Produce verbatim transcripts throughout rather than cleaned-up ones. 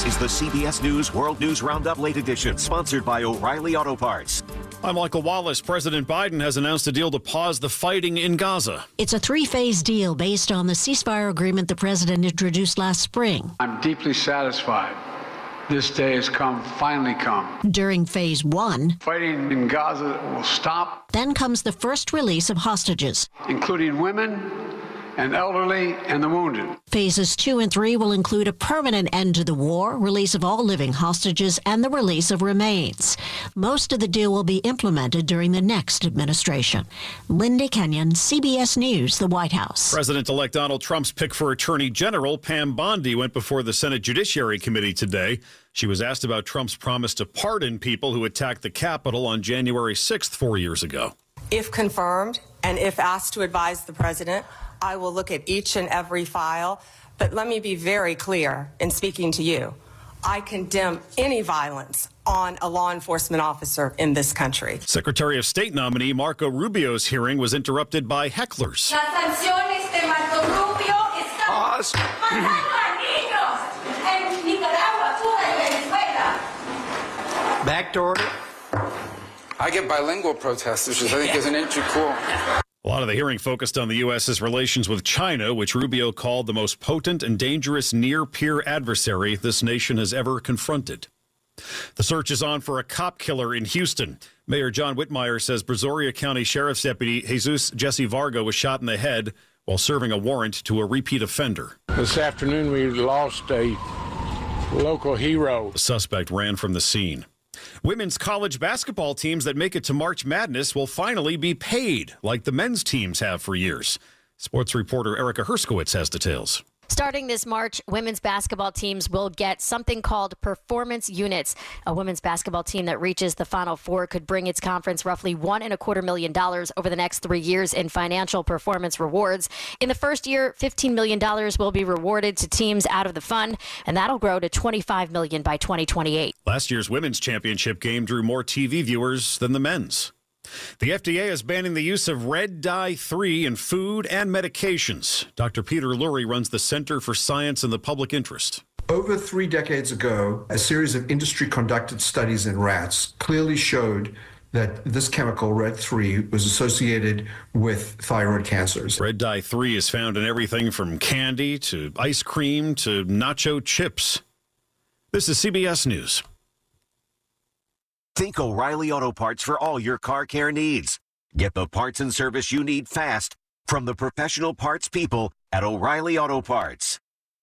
This is the C B S News World News Roundup Late Edition, sponsored by O'Reilly Auto Parts. I'm Michael Wallace. President Biden has announced a deal to pause the fighting in Gaza. It's a three-phase deal based on the ceasefire agreement the president introduced last spring. I'm deeply satisfied. This day has come, finally come. During phase one, fighting in Gaza will stop. Then comes the first release of hostages, including women and elderly and the wounded. Phases two and three will include a permanent end to the war, release of all living hostages, and the release of remains. Most of the deal will be implemented during the next administration. Linda Kenyon, C B S News, the White House. President-elect Donald Trump's pick for Attorney General, Pam Bondi, went before the Senate Judiciary Committee today. She was asked about Trump's promise to pardon people who attacked the Capitol on January sixth, four years ago. If confirmed, and if asked to advise the president, I will look at each and every file, but let me be very clear in speaking to you. I condemn any violence on a law enforcement officer in this country. Secretary of State nominee Marco Rubio's hearing was interrupted by hecklers. Pause. Back to order. I get bilingual protesters, which I think is an inch cool. A lot of the hearing focused on the U S's relations with China, which Rubio called the most potent and dangerous near-peer adversary this nation has ever confronted. The search is on for a cop killer in Houston. Mayor John Whitmire says Brazoria County Sheriff's Deputy Jesus Jesse Varga was shot in the head while serving a warrant to a repeat offender. This afternoon we lost a local hero. The suspect ran from the scene. Women's college basketball teams that make it to March Madness will finally be paid, like the men's teams have for years. Sports reporter Erica Herskowitz has details. Starting this March, women's basketball teams will get something called performance units. A women's basketball team that reaches the Final Four could bring its conference roughly one and a quarter million dollars over the next three years in financial performance rewards. In the first year, fifteen million dollars will be rewarded to teams out of the fund, and that'll grow to twenty-five million dollars by twenty twenty-eight. Last year's women's championship game drew more T V viewers than the men's. The F D A is banning the use of red dye three in food and medications. Doctor Peter Lurie runs the Center for Science and the Public Interest. Over three decades ago, a series of industry-conducted studies in rats clearly showed that this chemical, red three, was associated with thyroid cancers. Red dye three is found in everything from candy to ice cream to nacho chips. This is C B S News. Think O'Reilly Auto Parts for all your car care needs. Get the parts and service you need fast from the professional parts people at O'Reilly Auto Parts.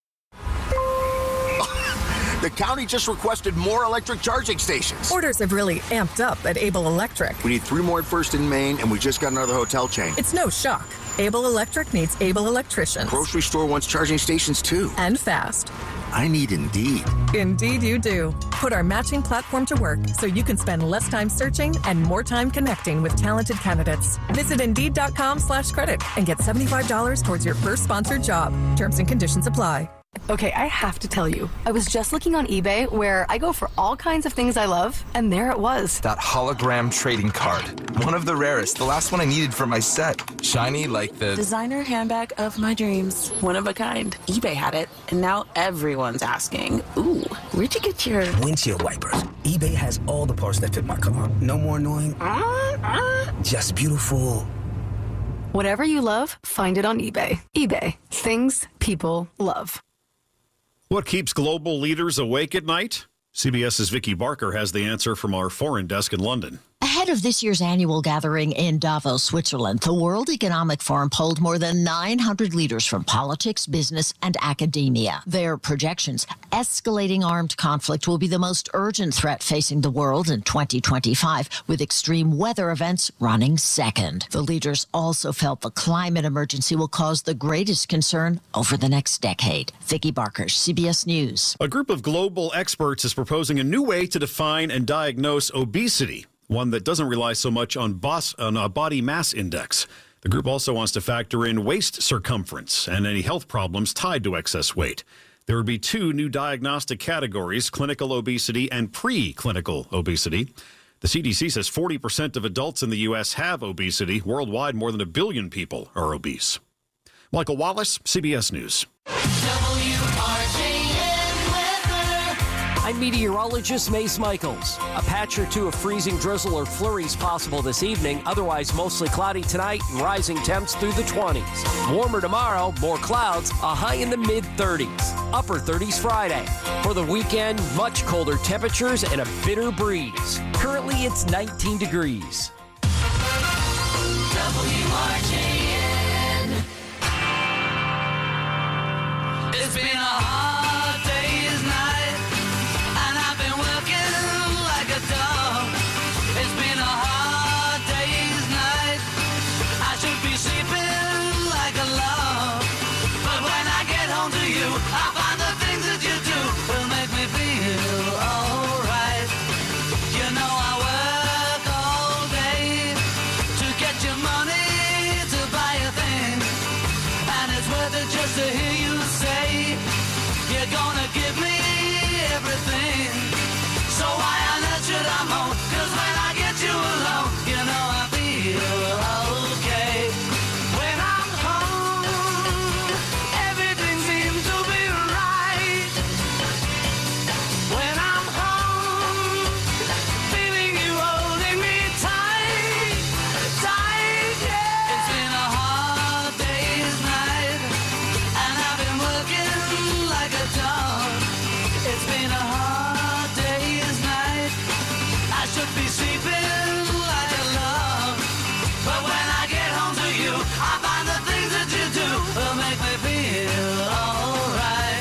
The county just requested more electric charging stations. Orders have really amped up at Able Electric. We need three more at First and Main, and we just got another hotel chain. It's no shock. Able Electric needs able electricians. Grocery store wants charging stations, too. And fast. I need Indeed. Indeed you do. Put our matching platform to work so you can spend less time searching and more time connecting with talented candidates. Visit Indeed.com slash credit and get seventy-five dollars towards your first sponsored job. Terms and conditions apply. Okay, I have to tell you, I was just looking on eBay where I go for all kinds of things I love, and there it was. That hologram trading card. One of the rarest. The last one I needed for my set. Shiny like the... designer handbag of my dreams. One of a kind. eBay had it, and now everyone's asking, ooh, where'd you get your... windshield wipers. eBay has all the parts that fit my car. No more annoying. Uh, uh. Just beautiful. Whatever you love, find it on eBay. eBay. Things people love. What keeps global leaders awake at night? CBS's Vicki Barker has the answer from our foreign desk in London. Ahead of this year's annual gathering in Davos, Switzerland, the World Economic Forum polled more than nine hundred leaders from politics, business, and academia. Their projections: escalating armed conflict will be the most urgent threat facing the world in twenty twenty-five, with extreme weather events running second. The leaders also felt the climate emergency will cause the greatest concern over the next decade. Vicki Barker, C B S News. A group of global experts is proposing a new way to define and diagnose obesity, one that doesn't rely so much on, boss, on a body mass index. The group also wants to factor in waist circumference and any health problems tied to excess weight. There would be two new diagnostic categories: clinical obesity and pre-clinical obesity. The C D C says forty percent of adults in the U S have obesity. Worldwide, more than a billion people are obese. Michael Wallace, C B S News. W R J N weather. I'm meteorologist Mace Michaels. A patch or two of freezing drizzle or flurries possible this evening. Otherwise, mostly cloudy tonight and rising temps through the twenties. Warmer tomorrow, more clouds, a high in the mid thirties. Upper thirties Friday. For the weekend, much colder temperatures and a bitter breeze. Currently, it's nineteen degrees. W R J N. It's been a hard day's night, and I've been working like a dog. It's been a hard day's night. I should be sleeping like a log, but when I get home to you, I find the things that you do will make me feel alright. You know I work all day to get your money to buy a thing, and it's worth it just to hear you say you're gonna give me everything. So why on earth should I moan? 'Cause when I get you alone, you know I feel okay. When I'm home, everything seems to be right. When I'm home, feeling you holding me tight, tight, yeah. It's been a hard day's night, and I've been working like a dog. It's been a hard day's night. I should be sleeping like a log, but when I get home to you, I find the things that you do will make me feel alright.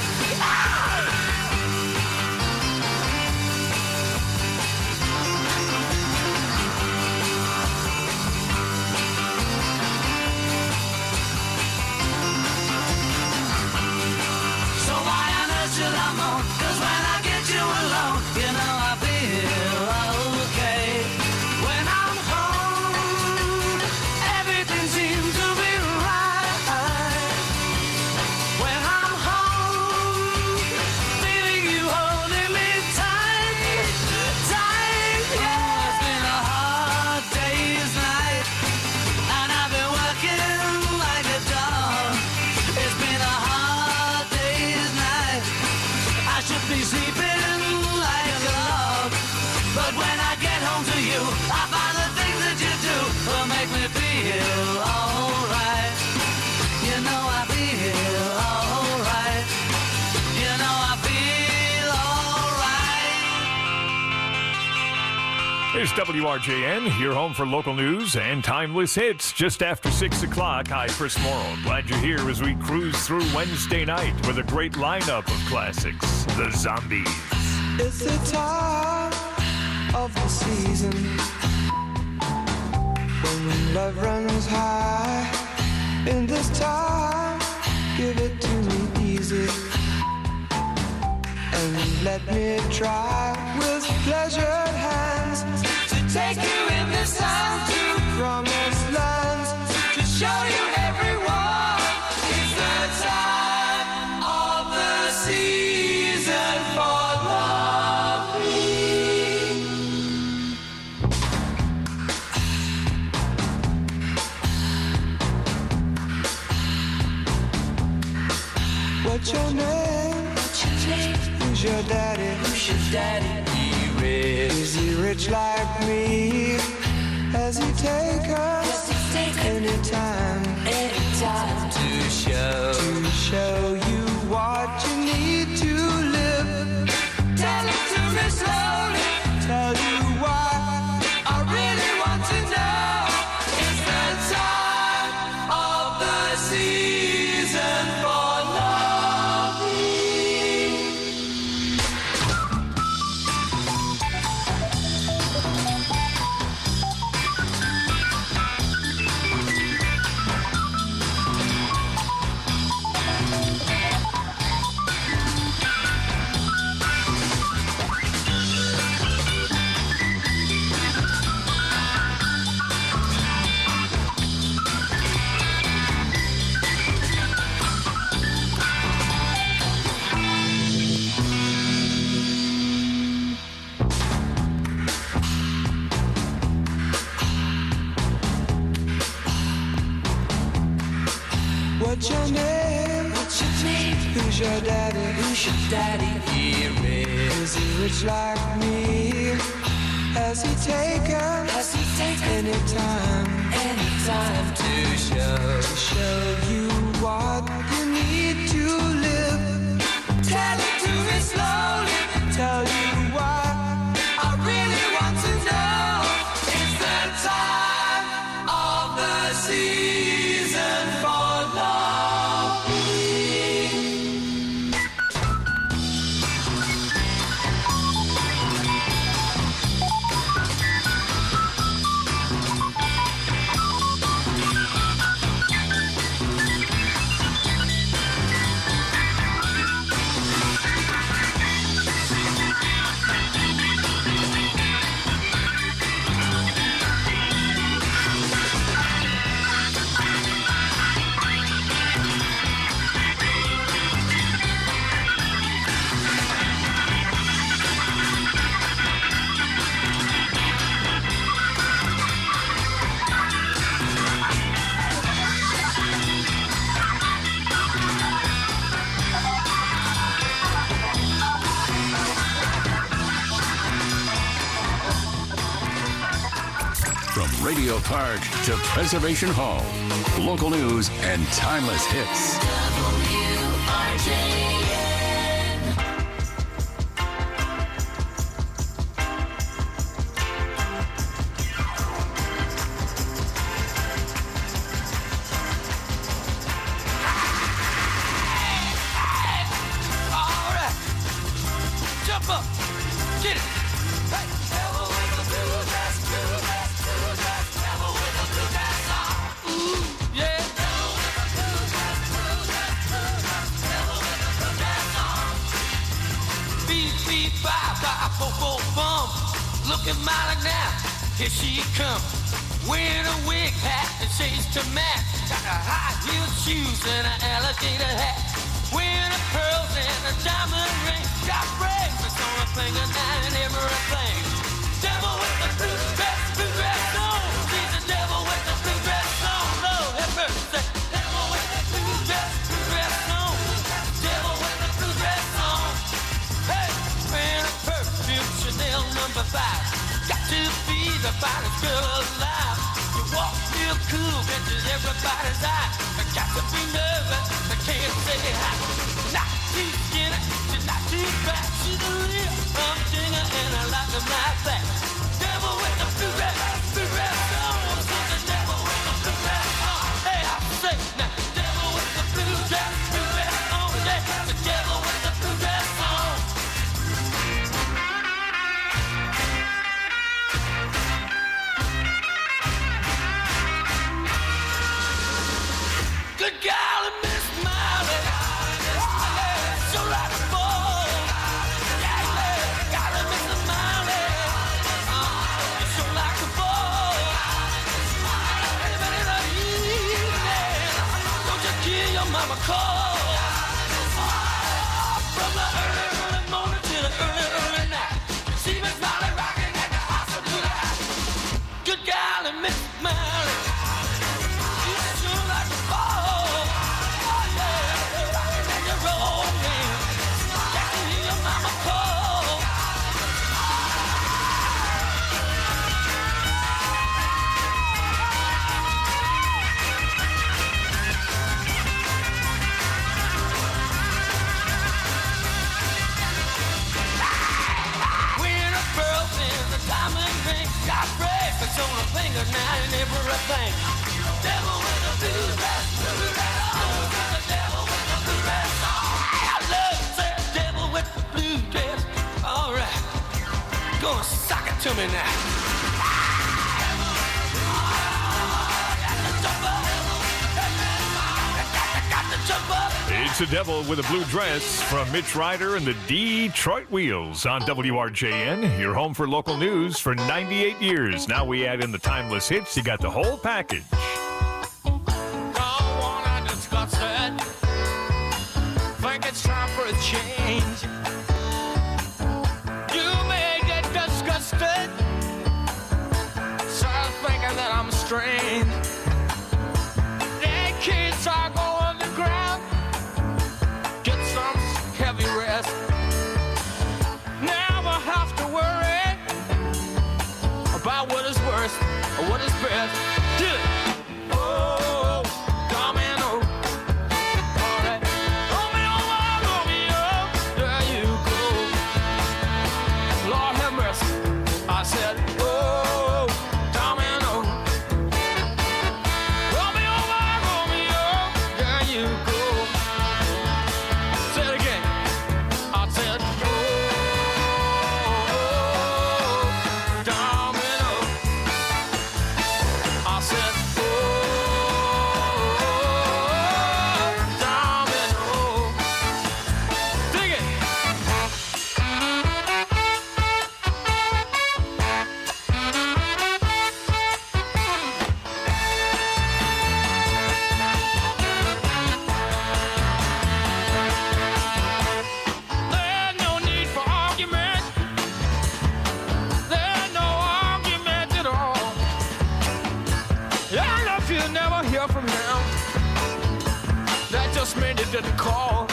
So why on earth should I moan? 'Cause when I get you alone, you know I feel okay. When I'm home, everything seems to be right. When I'm home, feeling you holding me tight, tight, yeah. It's been a hard day's night, and I've been working like a dog. It's been a hard day's night. I should be sleeping like a log, but when I get home to you, I find the things that you do will make me feel alright. You know I feel alright. You know I feel alright. It's W R J N, your home for local news and timeless hits. Just after six o'clock, hi, Chris Morrow. Glad you're here as we cruise through Wednesday night with a great lineup of classics. The Zombies. It's the time of the season when love runs high. In this time, give it to me easy and let me try with pleasured hands to take you in this time to promised lands, to show you everyone. It's the time of the season for loving. What's your name? What's your name? Who's your daddy? Who's your daddy? He rich. Is he rich like me? Has he take us anytime? Anytime to show to show you what you need to live. Tell it to me slowly. Tell you why I really want to know. It's the time of the season for loving. What's your name? What's your name? Who's your daddy? Who's your daddy? He rich. Is he rich like me. Has he taken, has he taken any time, any time to show, show you what you need to live? Tell it to me slowly, tell you why. I really want to know. It's the time of the season for love. From Radio Park to Preservation Hall, local news and timeless hits. W R J N. All right. Jump up. Get it. Hey. Devil with the blue dress, blue dress, blue dress. Devil with the blue dress on. Ooh, yeah. Devil with the blue dress, blue dress, blue dress. Devil with the blue dress on. Beep, beep, bye, bye, bo, bo, bum. Looking mighty now. Here she comes. Wearing a wig hat and shades to match. Got a high heel shoes and an alligator hat. Wearing a pearls and a diamond ring. Got bracelets on her finger and everything. Devil with the blue dress, blue dress on. She's the devil with the blue dress on. Lord have mercy. Devil with the blue dress, blue dress on. Devil with the blue dress on. Hey, wearing a perfume Chanel number five. Got to be the finest girl alive. You walk real cool, catches everybody's eye. I got to be nervous, I can't say hi. Not too skinny, she's not too fat. She's a real rum singer and I like them like that. Devil with the blue dress, blue dress on. She's the devil with the blue dress on. Hey, I say now, devil with the blue dress, blue dress on. Yeah, the devil with the blue dress on. Good golly, Miss Miley. Yeah, so like a ball. Yeah, yeah, golly, Miss Miley. Uh, so like a ball. Anybody in the evening, don't you hear your mama call? Uh, from the early, early morning to the early, early night. See Miss Miley rocking at the house of tonight. Good golly, Miss Miley. You sure like a ball. On a finger now and everything. Devil with a blue dress, blue dress on. The devil with the blue dress on. I love that devil with the blue dress. All right, gonna sock it to me now. It's the devil with a blue dress from Mitch Ryder and the Detroit Wheels on W R J N. Your home for local news for ninety-eight years. Now we add in the timeless hits. You got the whole package. Don't wanna discuss it. Think it's time for a change. You may get disgusted. Start thinking that I'm strange. Dead kids are going to ground. Get some heavy rest. Never what is best. Do it. Oh, domino. All right. Romeo, Romeo, there you go. Lord have mercy. I said, oh, domino. Romeo, Romeo, there you go. Say it again. I said, oh, domino. I said, oh, domino. Dig it. There's no need for argument. There's no argument at all. And if you never hear from him, that just means he didn't call.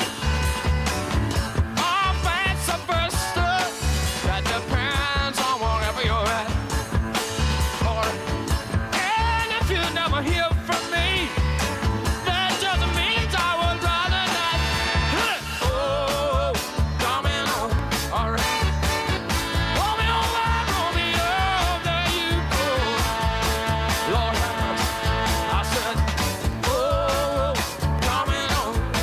Or vice versa, that depends on wherever you're at. Or- And if you never hear from me, that just means I would rather not. Oh, domino, all right. Romeo, Romeo, there you go. Lord have mercy. I said, oh, domino.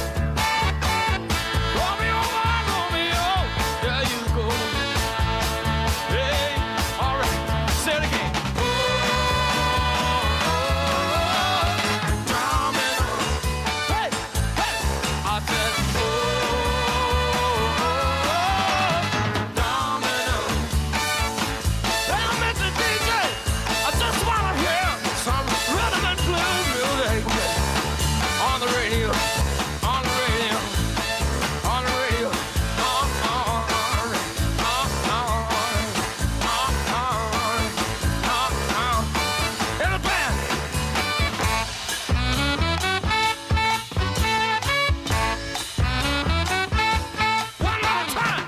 Romeo, Romeo, there you go. Hey, all right. Say it again. Oh, domino. Hey, hey. I said, oh, domino. Hey, Mister D J, I just want to hear some rhythm and blues music on the radio, on the radio, on the radio. Oh, oh, oh, oh, oh, oh, oh, oh. In the band. One more time.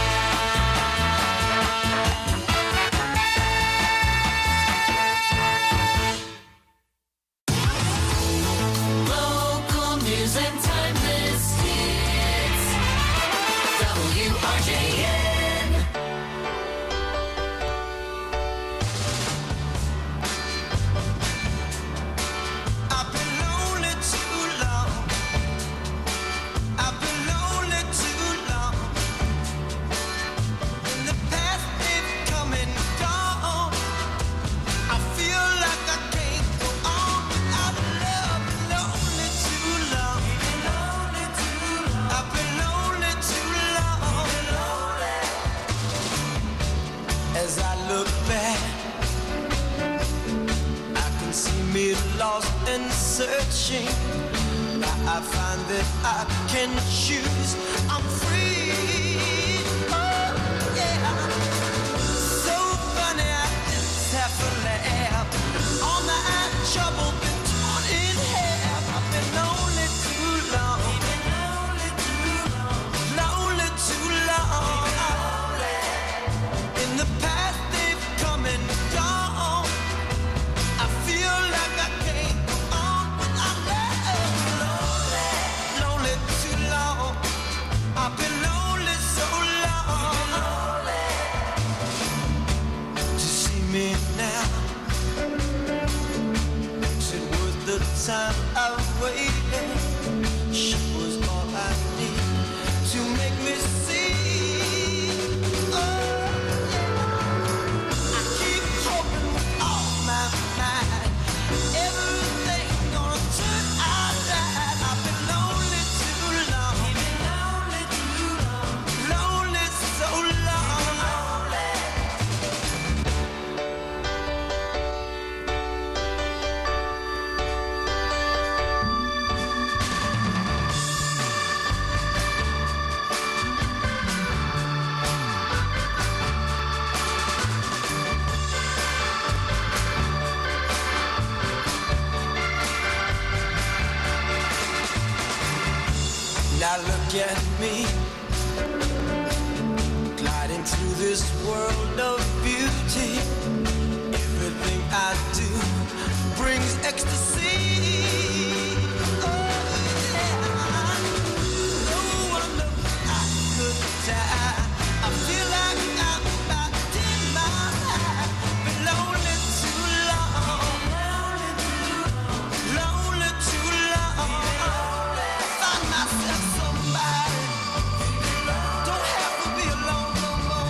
Local news and timeless hits. W R J N. I've been lonely too long. I've been lonely too long. In the past they've come and gone. I feel like I can't go on without love. Been lonely too long. I've been lonely too long. As I look back, I can see me lost and searching. Now I find that I can choose. I'm free. Oh, yeah. So funny, I just have to laugh. All my trouble been torn in half. I've been lonely too long. Lonely too long. In the past they've come and gone. I feel like I can't go on without love. Lonely too long. I've been lonely so long. To see me now, is it worth the time I waited? She was all I need to make me see. Oh, I keep hoping with all my might everything gonna turn out right. I've been lonely too long. Lonely so long. Now look at me, gliding through this world of beauty. Everything I do brings ecstasy. Oh, yeah. No wonder I could die. I feel like I'm about to die. Been lonely too long. Lonely too long. Find myself somebody. Don't have to be alone no more.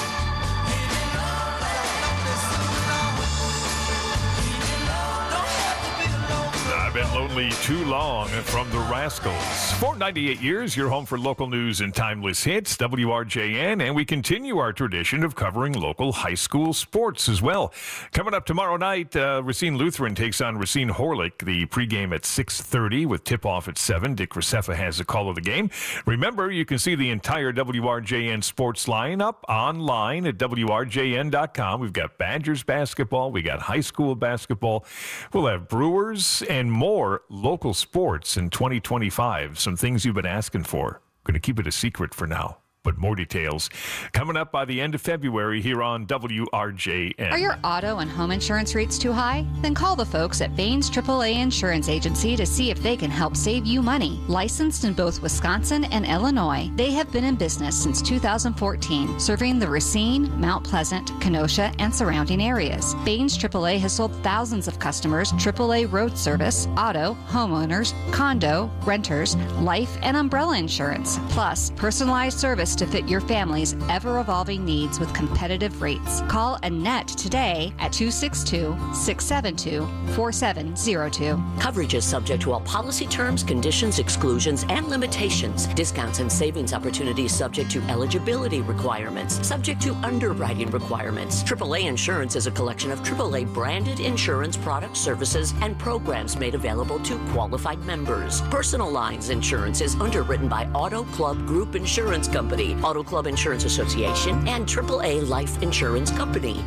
I've been lonely too long from the Rascals. For ninety-eight years, you're home for local news and timeless hits, W R J N, and we continue our tradition of covering local high school sports as well. Coming up tomorrow night, uh, Racine Lutheran takes on Racine Horlick. The pregame at six thirty with tip-off at seven. Dick Racefa has the call of the game. Remember, you can see the entire W R J N sports lineup online at W R J N dot com. We've got Badgers basketball. We got high school basketball. We'll have Brewers and more local sports in twenty twenty-five. Some things you've been asking for. Going to keep it a secret for now, but more details coming up by the end of February here on W R J N. Are your auto and home insurance rates too high? Then call the folks at Baines triple A Insurance Agency to see if they can help save you money. Licensed in both Wisconsin and Illinois, they have been in business since two thousand fourteen, serving the Racine, Mount Pleasant, Kenosha, and surrounding areas. Baines triple A has sold thousands of customers triple A road service, auto, homeowners, condo, renters, life, and umbrella insurance, plus personalized service to fit your family's ever-evolving needs with competitive rates. Call Annette today at two six two, six seven two, four seven zero two. Coverage is subject to all policy terms, conditions, exclusions, and limitations. Discounts and savings opportunities subject to eligibility requirements, subject to underwriting requirements. triple A Insurance is a collection of triple A branded insurance products, services, and programs made available to qualified members. Personal Lines Insurance is underwritten by Auto Club Group Insurance Company, Auto Club Insurance Association, and triple A Life Insurance Company.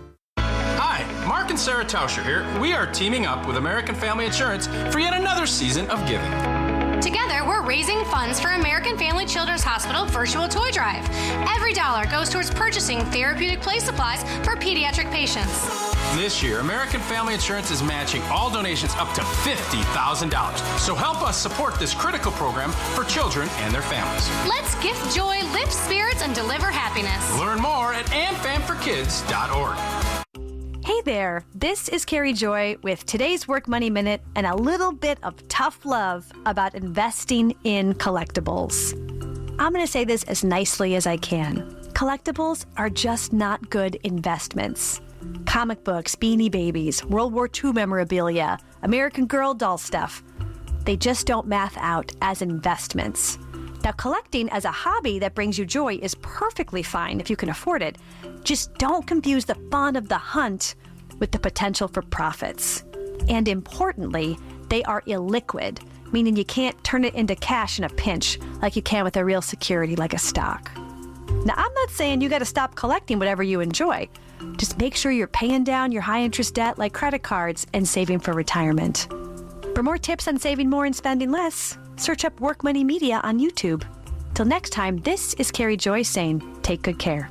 Hi, Mark and Sarah Tauscher here. We are teaming up with American Family Insurance for yet another season of giving. Together, we're raising funds for American Family Children's Hospital Virtual Toy Drive. Every dollar goes towards purchasing therapeutic play supplies for pediatric patients. This year, American Family Insurance is matching all donations up to fifty thousand dollars. So help us support this critical program for children and their families. Let's gift joy, lift spirits, and deliver happiness. Learn more at am fam for kids dot org. Hey there, this is Carrie Joy with today's Work Money Minute and a little bit of tough love about investing in collectibles. I'm going to say this as nicely as I can. Collectibles are just not good investments. Comic books, Beanie Babies, World War Two memorabilia, American Girl doll stuff. They just don't math out as investments. Now, collecting as a hobby that brings you joy is perfectly fine if you can afford it. Just don't confuse the fun of the hunt with the potential for profits. And importantly, they are illiquid, meaning you can't turn it into cash in a pinch like you can with a real security like a stock. Now, I'm not saying you got to stop collecting whatever you enjoy. Just make sure you're paying down your high-interest debt like credit cards and saving for retirement. For more tips on saving more and spending less, search up Work Money Media on YouTube. Till next time, this is Carrie Joy saying, take good care.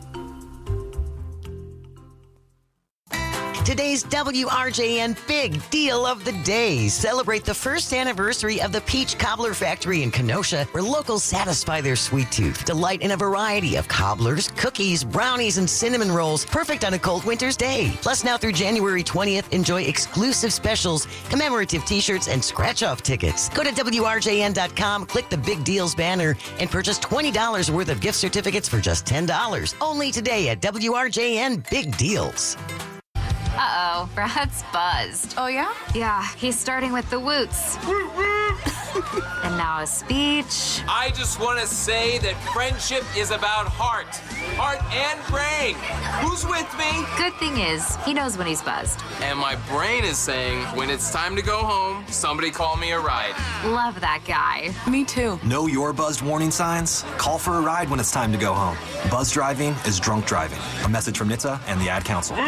Today's W R J N Big Deal of the Day. Celebrate the first anniversary of the Peach Cobbler Factory in Kenosha, where locals satisfy their sweet tooth. Delight in a variety of cobblers, cookies, brownies, and cinnamon rolls, perfect on a cold winter's day. Plus, now through January twentieth, enjoy exclusive specials, commemorative t-shirts, and scratch-off tickets. Go to W R J N dot com, click the Big Deals banner, and purchase twenty dollars worth of gift certificates for just ten dollars. Only today at W R J N Big Deals. Uh-oh, Brad's buzzed. Oh, yeah? Yeah, he's starting with the woots. And now a speech. I just want to say that friendship is about heart. Heart and brain. Who's with me? Good thing is, he knows when he's buzzed. And my brain is saying, when it's time to go home, somebody call me a ride. Love that guy. Me too. Know your buzzed warning signs? Call for a ride when it's time to go home. Buzz driving is drunk driving. A message from N H T S A and the Ad Council.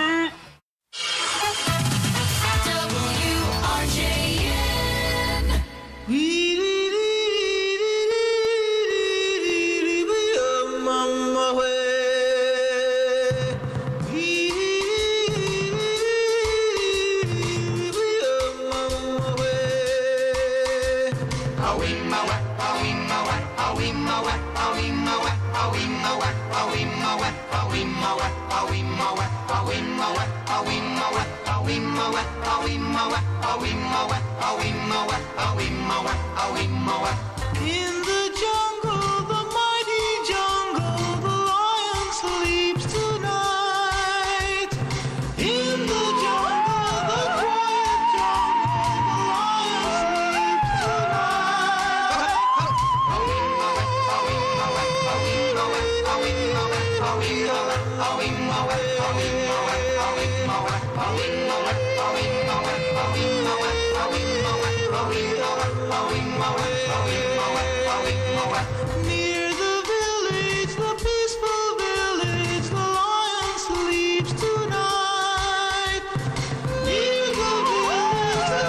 In the jungle, the mighty jungle, the lion sleeps tonight. In the jungle, the quiet jungle, the lion sleeps Near the village, the peaceful village, the lion sleeps tonight. Near the village, the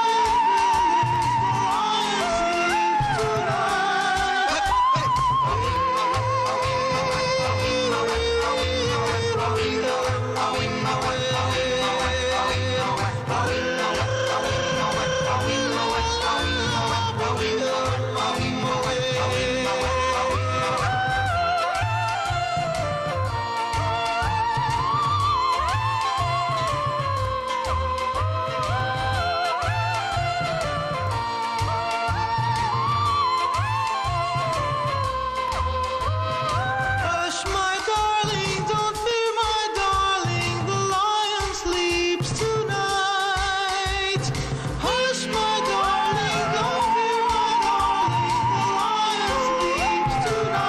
quiet village, the lion Hush, my darling, don't fear, my darling, the lion sleeps tonight. Hush, my darling, don't fear, my darling, the lion sleeps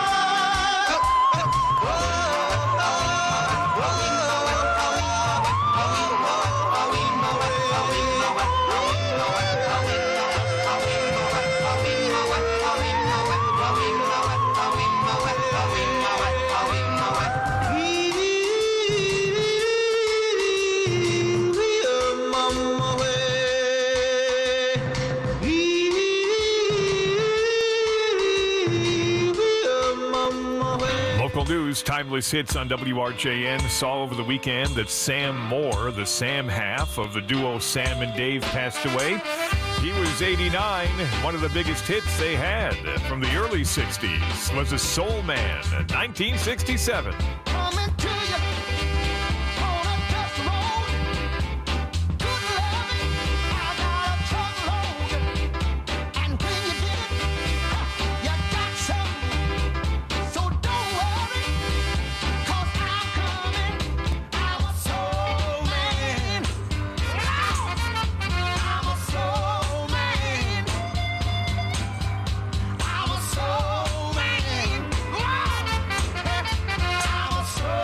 Local news, timeless hits on W R J N. Saw over the weekend that Sam Moore, the Sam half of the duo Sam and Dave, passed away. He was eighty-nine. One of the biggest hits they had from the early sixties was a Soul Man in nineteen sixty-seven. coming to you on a dust road. Good loving, I got a truckload. And when you get it, you got some. So don't worry, 'cause I'm coming. I'm a soul man. I'm a soul man. I'm a soul man. I'm a soul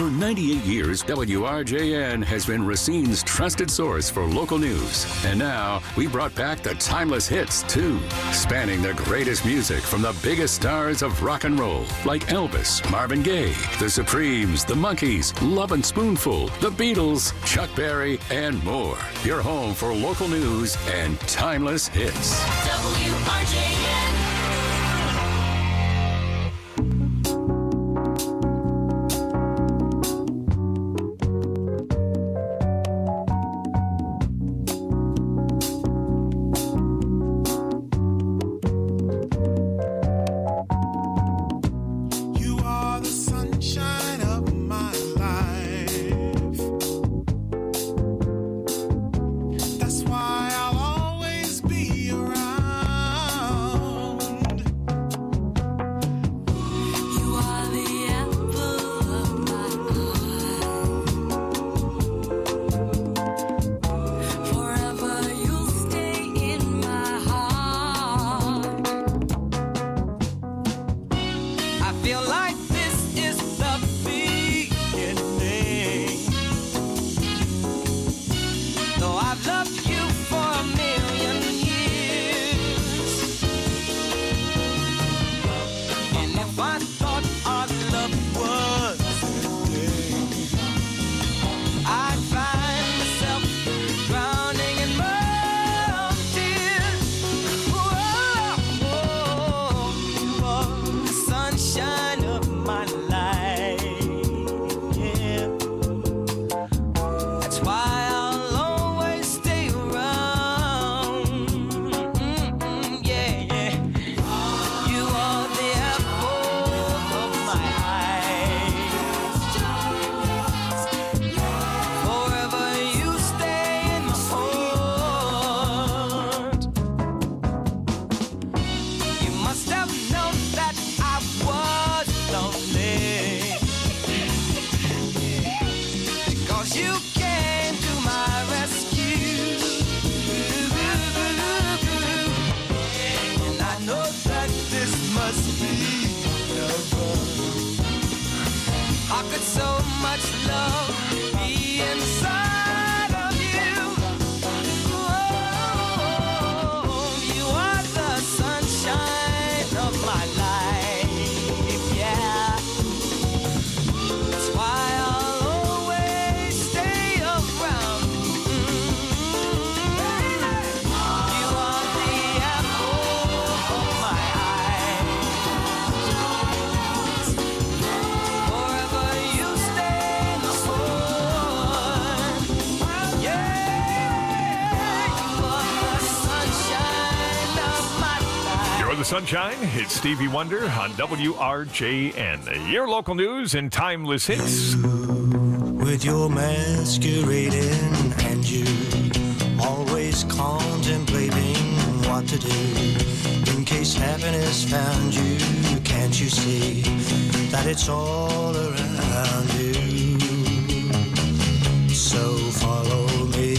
For ninety-eight years, W R J N has been Racine's trusted source for local news. And now, we brought back the timeless hits, too, spanning the greatest music from the biggest stars of rock and roll, like Elvis, Marvin Gaye, The Supremes, The Monkees, Love and Spoonful, The Beatles, Chuck Berry, and more. Your home for local news and timeless hits. W R J N. Sunshine, it's Stevie Wonder on W R J N. Your local news and timeless hits. With your masquerading and you always contemplating what to do in case happiness found you. Can't you see that it's all around you? So follow me.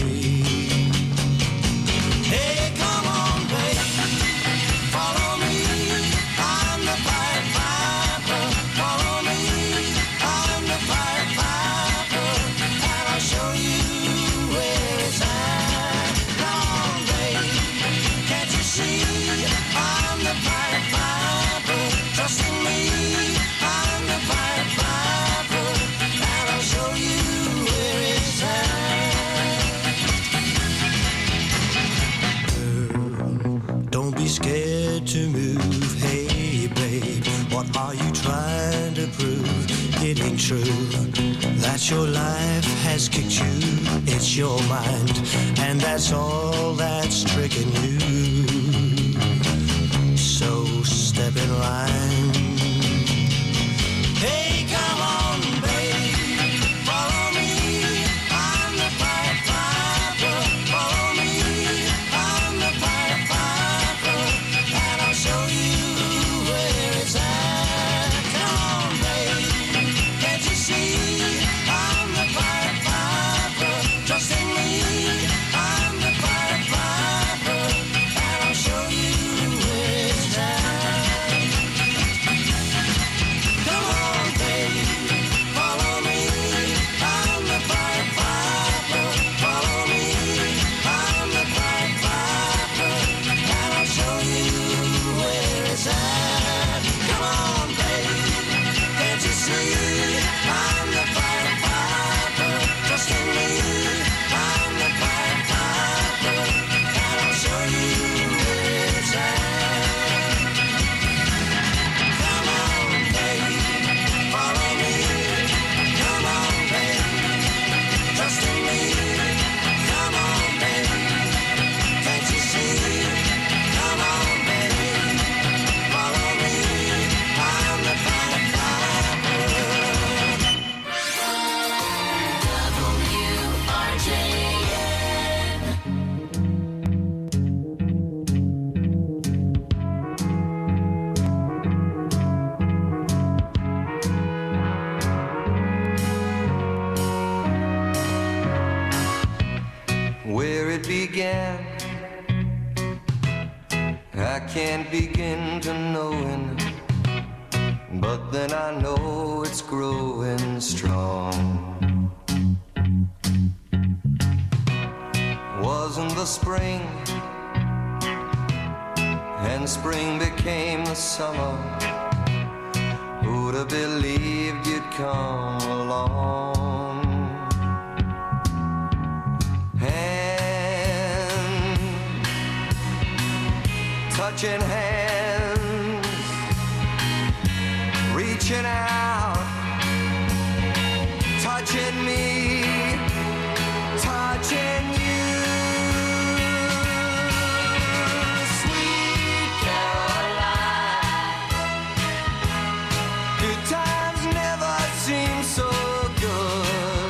Hey, come on, baby. Follow me. I'm the Pied Piper. Follow me. I'm the Pied Piper. And I'll show you where it's at. Come on, baby. Can't you see? I'm the Pied Piper. Trust in me. I'm the Pied Piper. And I'll show you where it's at. Don't be scared to move. Hey, babe, what are you trying to prove? It ain't true that your life has kicked you. It's your mind, and that's all that's tricking you. So step in line. Hey, come on, babe, follow me. I'm the Pied Piper. Follow me. I'm the Pied Piper, and I'll show you where it's at. Come on, babe, can't you see? I'm the Pied Piper. Trust in me. I'm the Pied Piper, and I'll show you where it's at. can't begin to knowing, but then I know it's growing strong. Wasn't the spring, and spring became the summer. Who'd have believed you'd come along? Hand, touching hands, reaching out, touching me, touching you. Sweet Caroline, good times never seem so good.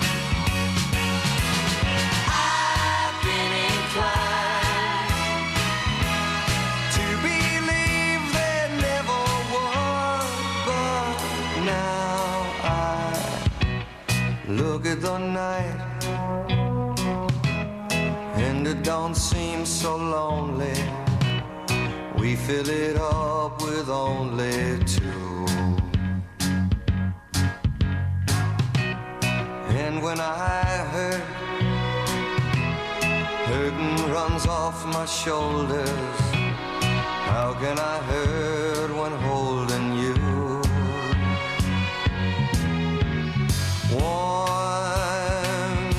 I've been inclined to believe there never was, but now I look at the night and it don't seem so lonely. We fill it up with only two. And when I hurt, hurting runs off my shoulders. How can I hurt when holding you? Warm,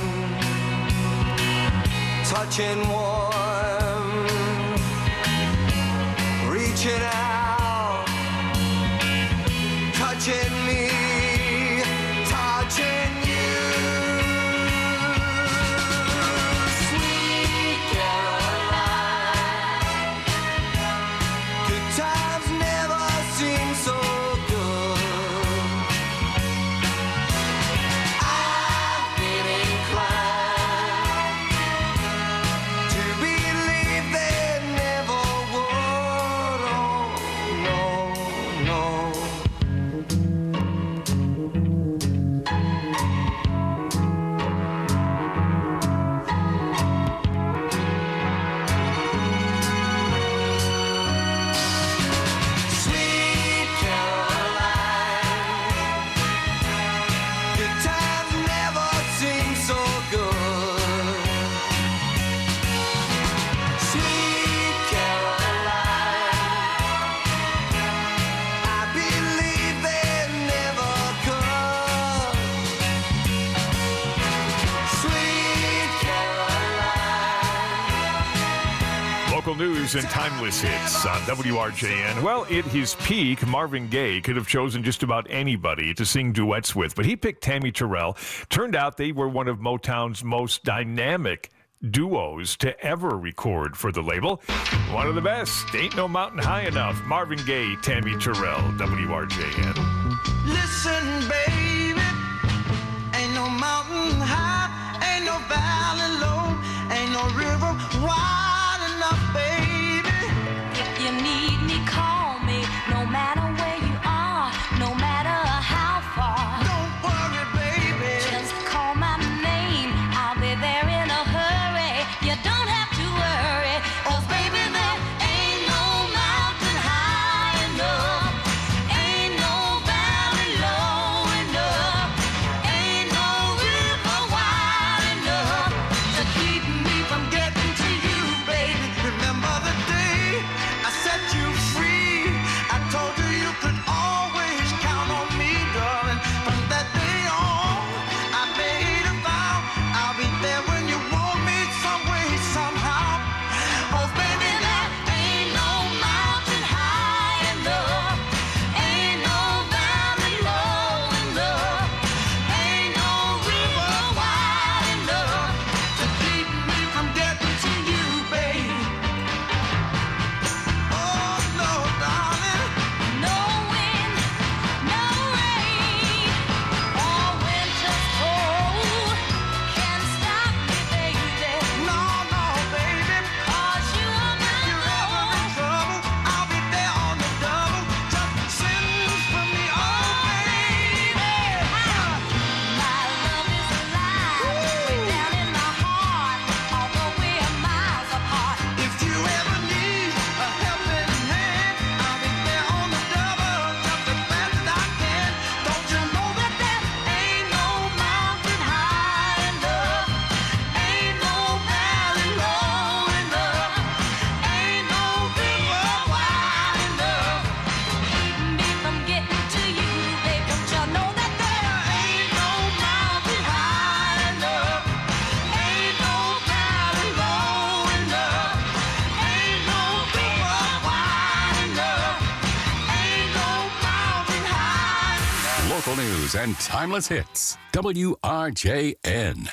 touching warm, reaching out, touching me, touching you. Sweet Caroline, good times never seem so good. I've been inclined to believe there never would. Oh, no, no. Sweet Caroline, good times never seem so good. Sweet Caroline, I believe they never could. Sweet Caroline. Local news and timeless hits on W R J N. Well, at his peak, Marvin Gaye could have chosen just about anybody to sing duets with, but he picked Tammy Terrell. Turned out they were one of Motown's most dynamic duos to ever record for the label. One of the best. Ain't No Mountain High Enough. Marvin Gaye, Tammy Terrell, W R J N. Listen, baby, ain't no mountain high, ain't no valley low, ain't no river wide enough, baby. If you need me, call me. No matter where you are, no matter how far. Don't worry, baby. Just call my name. I'll be there in a hurry. You don't have to worry. 'Cause baby, there ain't no mountain high enough. Ain't no valley low enough. local news and timeless hits. W R J N.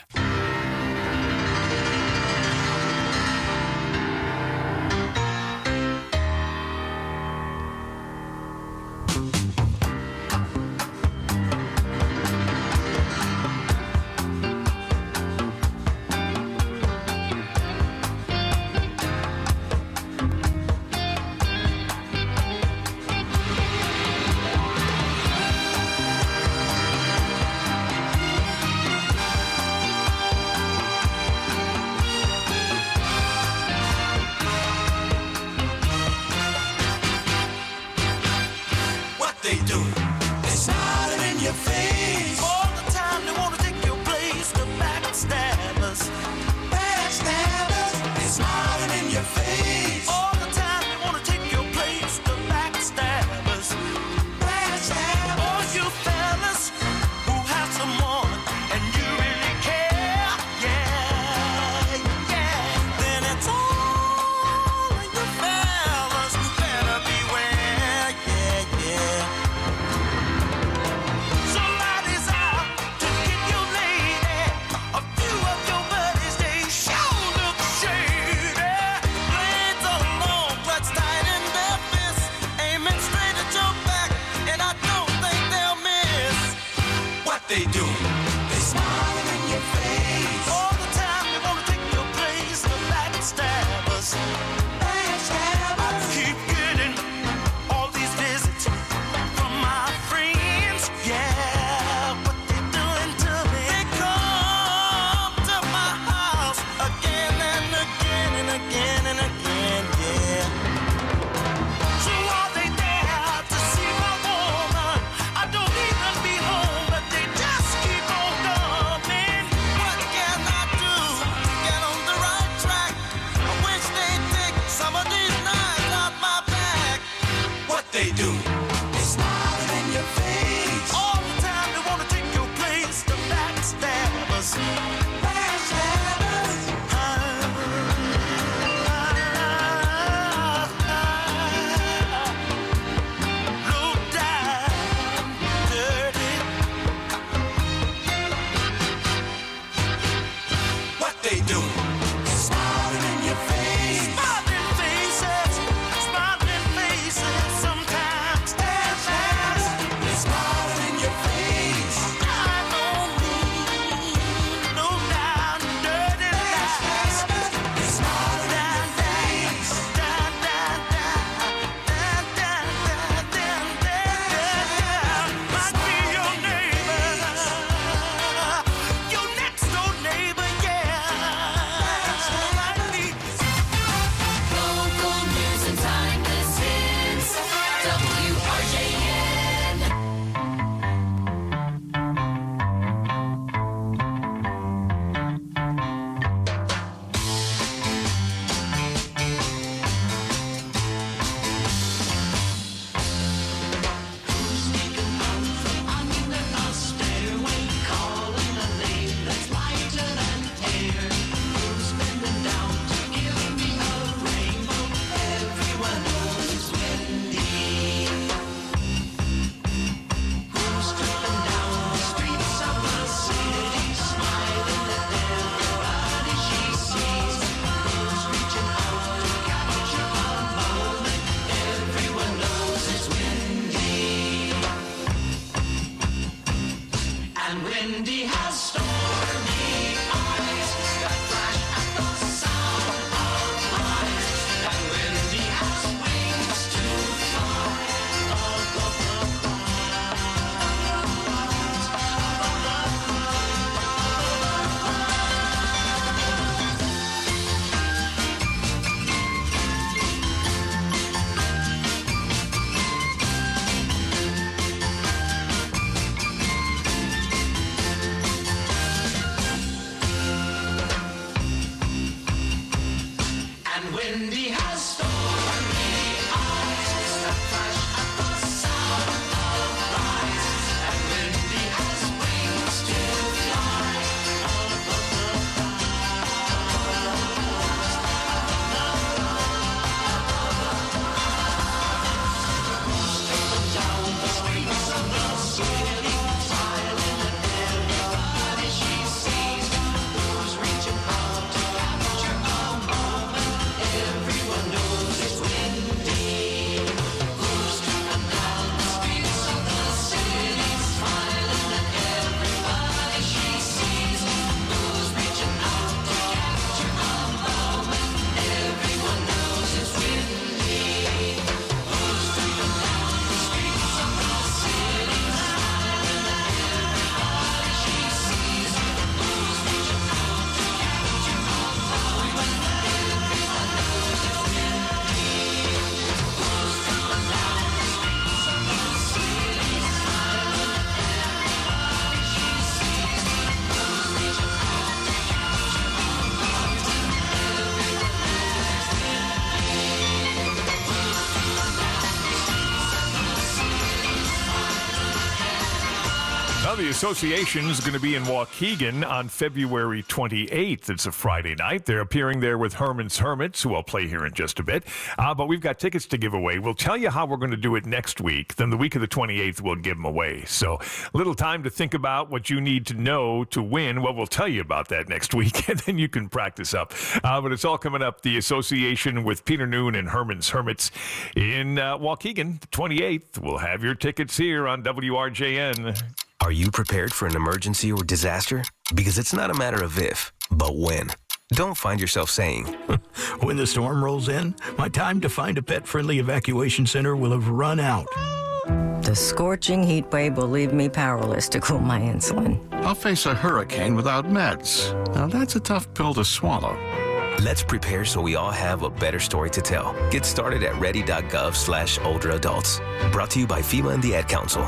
the association is going to be in Waukegan on February twenty-eighth. It's a Friday night. They're appearing there with Herman's Hermits, who I'll play here in just a bit. Uh, but we've got tickets to give away. We'll tell you how we're going to do it next week. Then the week of the twenty-eighth, we'll give them away. So a little time to think about what you need to know to win. Well, we'll tell you about that next week, and then you can practice up. Uh, but it's all coming up. The association with Peter Noon and Herman's Hermits in uh, Waukegan, the twenty-eighth. We'll have your tickets here on W R J N. Are you prepared for an emergency or disaster? Because it's not a matter of if, but when. Don't find yourself saying, when the storm rolls in, my time to find a pet-friendly evacuation center will have run out. The scorching heat wave will leave me powerless to cool my insulin. I'll face a hurricane without meds. Now that's a tough pill to swallow. Let's prepare so we all have a better story to tell. Get started at ready.gov slash older adults. Brought to you by FEMA and the Ad Council.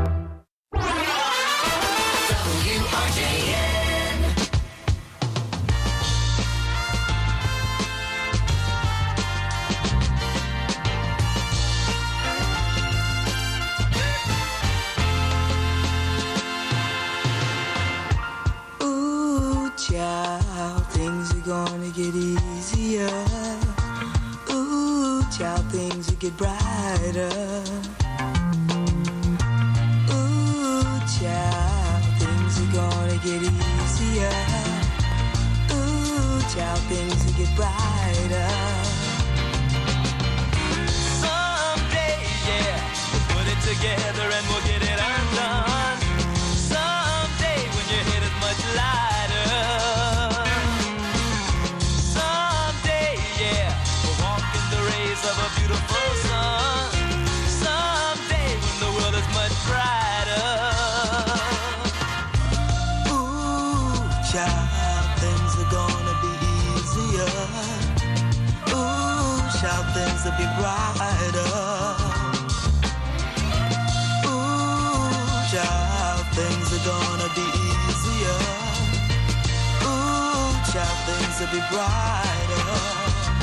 Child, things are gonna get easier. Ooh, child, things will get brighter. Ooh, child, things are gonna get easier. Ooh, child, things will get brighter. Someday, yeah, we'll put it together and we'll get it undone. Someday, when your head is much lighter. Of a beautiful sun. Someday when the world is much brighter. Ooh, child, things are gonna be easier. Ooh, child, things will be brighter. Ooh, child, things are gonna be easier. Ooh, child, things will be brighter.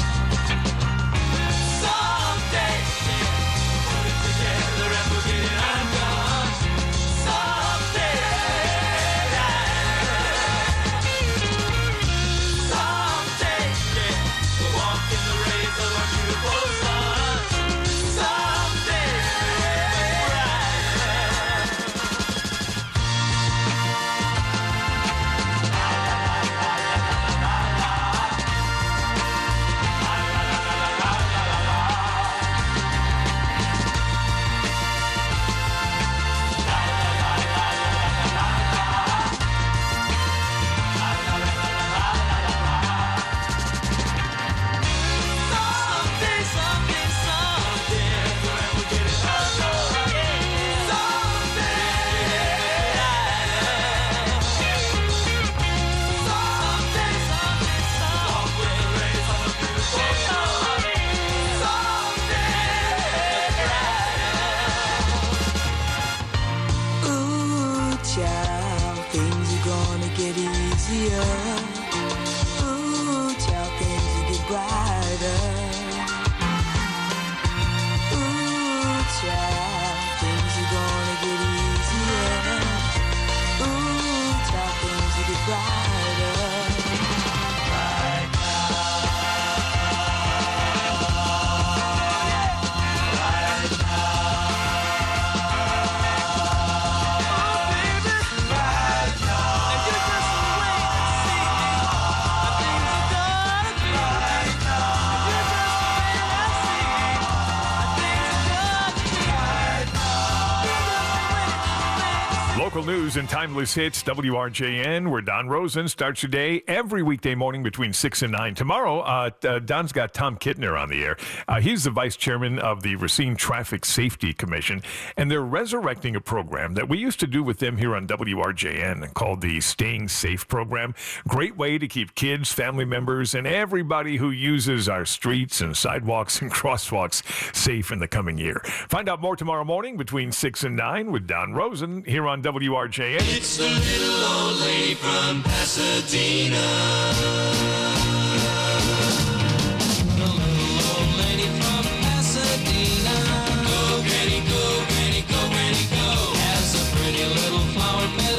News and timeless hits, W R J N, where Don Rosen starts your day every weekday morning between six and nine. Tomorrow, uh, uh, Don's got Tom Kittner on the air. Uh, he's the vice chairman of the Racine Traffic Safety Commission, and they're resurrecting a program that we used to do with them here on W R J N called the Staying Safe Program. Great way to keep kids, family members, and everybody who uses our streets and sidewalks and crosswalks safe in the coming year. Find out more tomorrow morning between six and nine with Don Rosen here on W R J N. It's the little old lady from Pasadena. The little old lady from Pasadena. Go, granny, go, granny, go, granny, go. Has a pretty little flower bed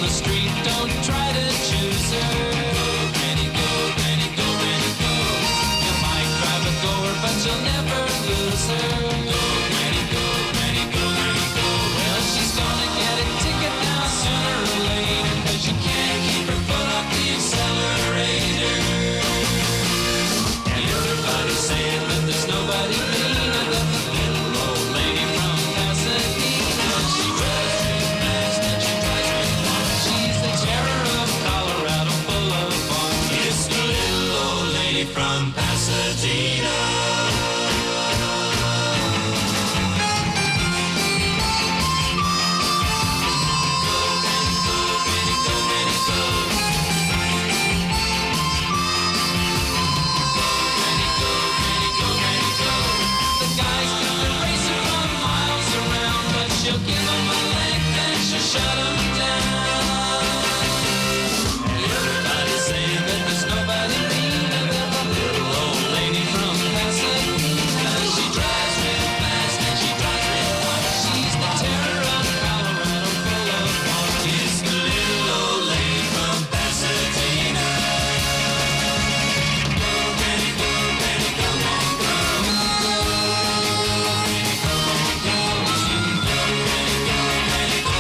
the street, don't try to choose her. Go, Granny, go, Granny, go, Granny, go. You might drive a goer, but you'll never lose her. Go, Granny, go, Granny, go, Granny, go. Well, she's gonna get a ticket now sooner or later, 'cause you can't keep her foot off the accelerator. And everybody's saying that there's nobody meaner than the little old lady from Pasadena. She drives real fast and she drives real far. She's the terror of Colorado Boulevard. It's the little old lady from Pasadena. Shut 'em down. Everybody's saying that there's nobody meaner than the little old lady from Pasadena. She drives real fast and she drives real far. She's the terror of Colorado Boulevard. It's the little old lady from Pasadena. Go, Granny, go, Granny, go, Granny, go. Go, Granny, go, Granny, go. Go, Granny, go, Granny, go.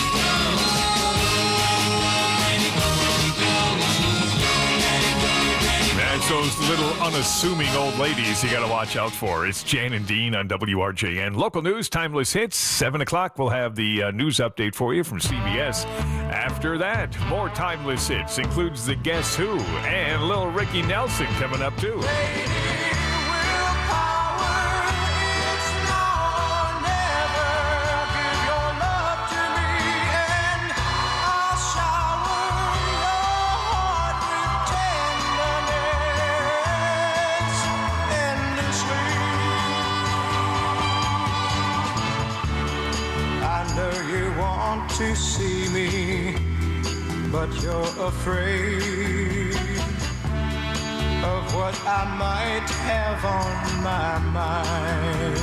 That's those little unassuming old ladies you got to watch out for. It's Jan and Dean on W R J N. Local news, timeless hits. seven o'clock, we'll have the uh, news update for you from C B S. After that, more timeless hits. Includes the Guess Who and little Ricky Nelson coming up, too. To see me, but you're afraid of what I might have on my mind.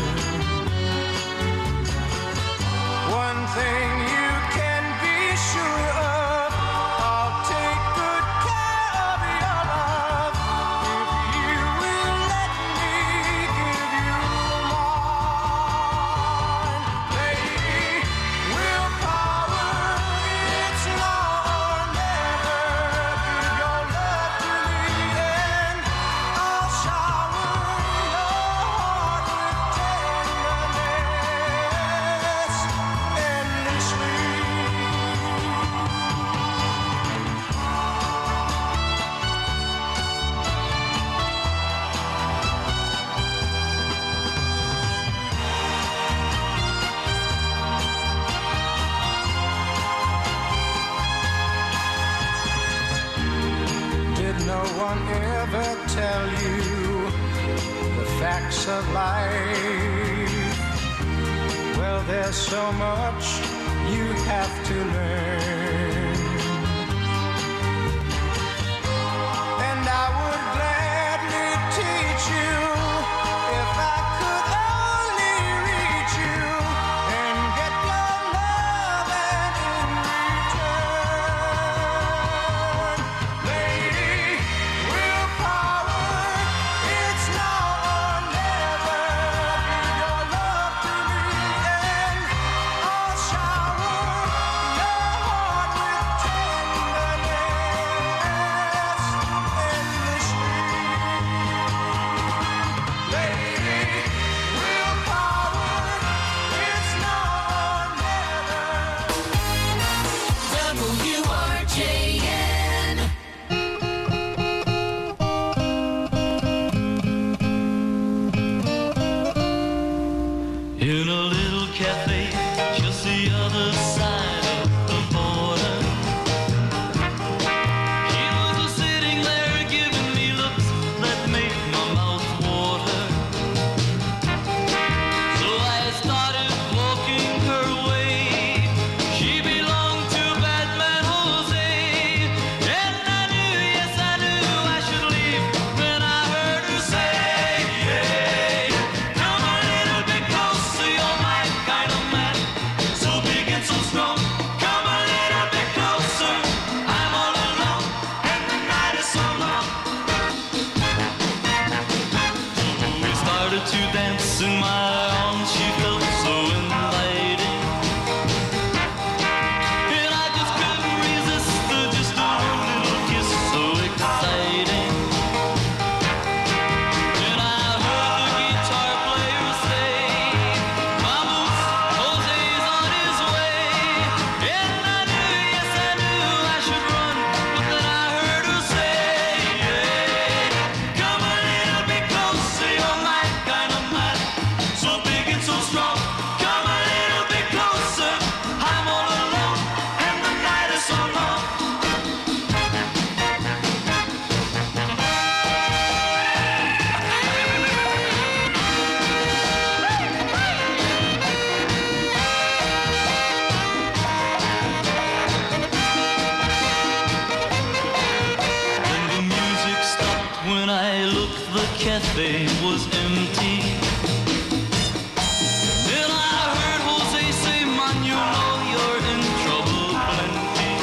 One thing you can be sure of, I'll take good care of your love if you will let me give you mine. Lady, willpower, it's now or never. Give your love to me and I'll shower your heart with tenderness endlessly. Did no one ever tell you the facts of life? Well, there's so much you have to learn, and I would gladly teach you if I could only reach you and get your love and in return. Lady, willpower, it's now or never. Give your love to me and I'll shower your heart cafe was empty. Then I heard Jose say, man, you know you're in trouble plenty.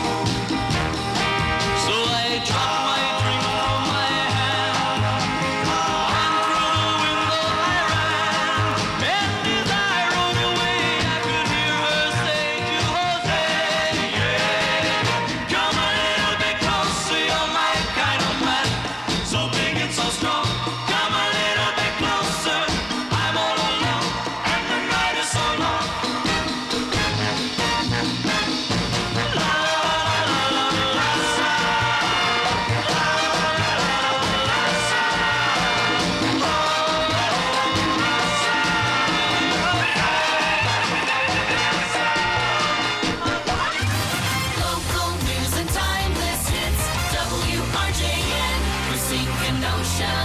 So I dropped my drink from my hand, and through the window I ran. And as I rode away, I could hear her say to Jose, yeah, come a little bit closer, you're my kind of man, so big and so strong. Come a little bit closer, I'm all alone, and the night is so long. Local news and timeless hits. W R J N, Racine Kenosha.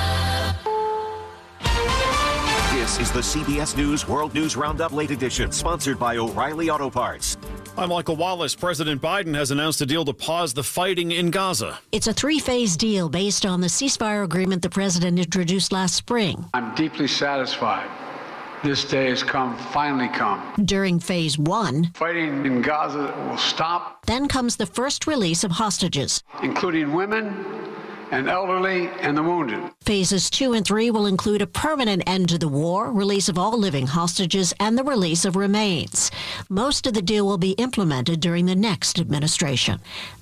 This is the C B S News World News Roundup Late Edition, sponsored by O'Reilly Auto Parts. I'm Michael Wallace. President Biden has announced a deal to pause the fighting in Gaza. It's a three-phase deal based on the ceasefire agreement the president introduced last spring. I'm deeply satisfied. This day has come, finally come. During phase one, Fighting in Gaza will stop, then comes the first release of hostages. including women and elderly and the wounded. Phases two and three will include a permanent end to the war, release of all living hostages, and the release of remains. Most of the deal will be implemented during the next administration.